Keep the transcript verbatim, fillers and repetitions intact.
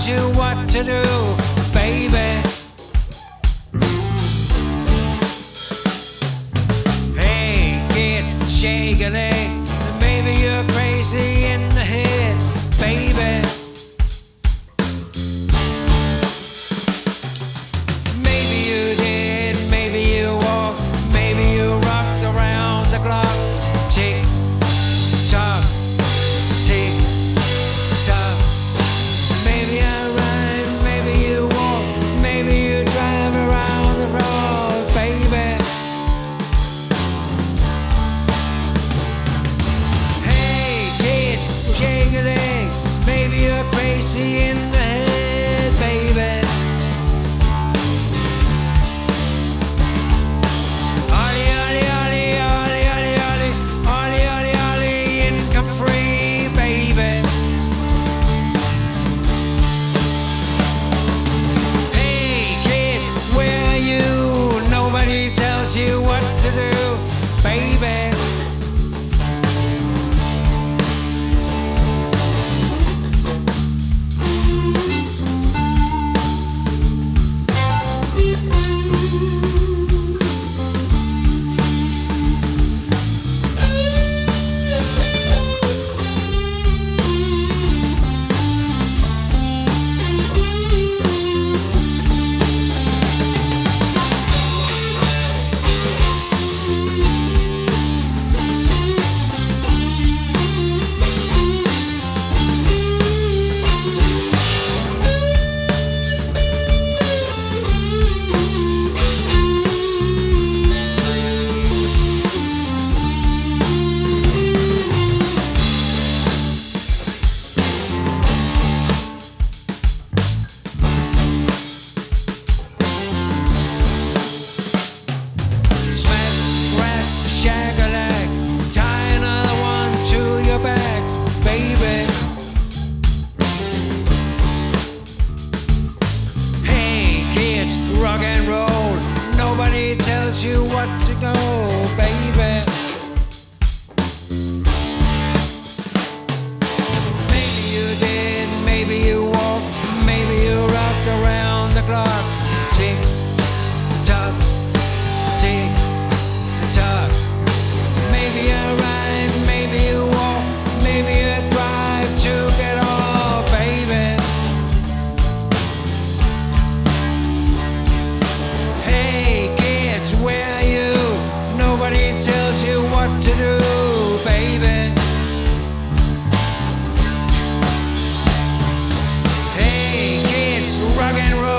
you what to do, baby. Hey, kids, shake a leg. Maybe you're crazy in the head, baby. Maybe you did, maybe you walked, maybe you rocked around the clock. Tick tock, tick tock. Maybe I rhyme, maybe you walk, maybe you drive around the road, baby. Hey kids, shake a leg. Maybe you're crazy in the head, baby. Ollie, ollie, ollie, ollie, ollie, ollie, ollie, ollie, ollie, income free, baby. Hey kids, where are you? Nobody tells you what to do, baby. Shag-a-lag, tie another one to your back, baby. Hey kids, rock and roll. Nobody tells you what to go, baby. Maybe you did, maybe you walked, maybe you rocked around the clock. Tick tock, tick tock. Maybe I ride, maybe you walk, maybe you drive to get off, baby. Hey kids, where are you? Nobody tells you what to do, baby. Hey kids, rock and roll.